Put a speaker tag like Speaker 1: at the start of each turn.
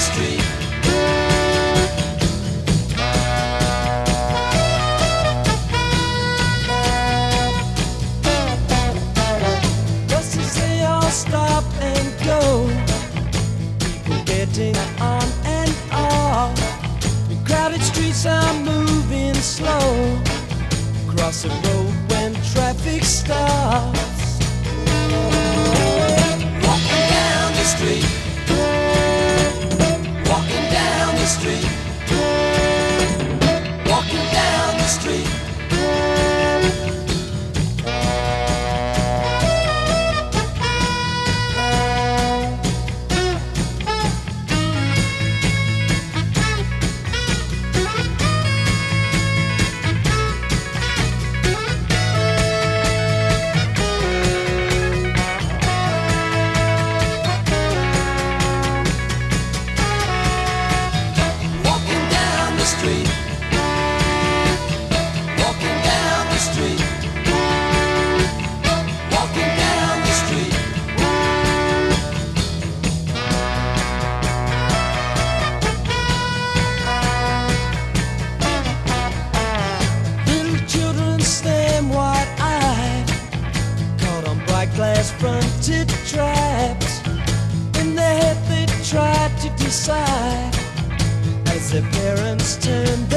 Speaker 1: street. Buses, they all stop and go. People getting on and off. The crowded streets are moving slow. Cross the road when traffic stops. Walking down the street. Walking down the street. Walking down the street. Glass fronted traps. In their head they try to decide as their parents turn